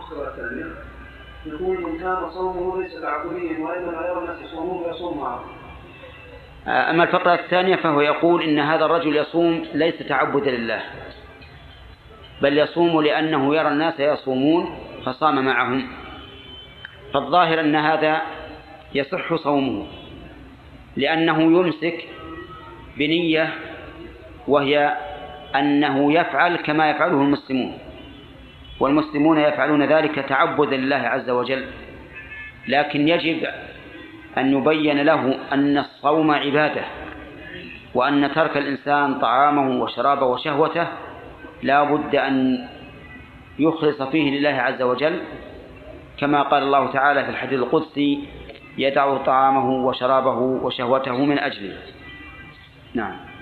النسخة الثانية يقول إن كان صومه ليس تعبديا وإنما يرى الناس يصومون فيصوم معهم. أما الفقرة الثانية فهو يقول إن هذا الرجل يصوم ليس تعبدا لله، بل يصوم لأنه يرى الناس يصومون فصام معهم. فالظاهر أن هذا يصح صومه، لأنه يمسك بنية، وهي أنه يفعل كما يفعله المسلمون، والمسلمون يفعلون ذلك تعبدا لله عز وجل. لكن يجب أن يبين له أن الصوم عبادة، وأن ترك الإنسان طعامه وشرابه وشهوته لا بد أن يخلص فيه لله عز وجل، كما قال الله تعالى في الحديث القدسي: يدع طعامه وشرابه وشهوته من أجله. نعم.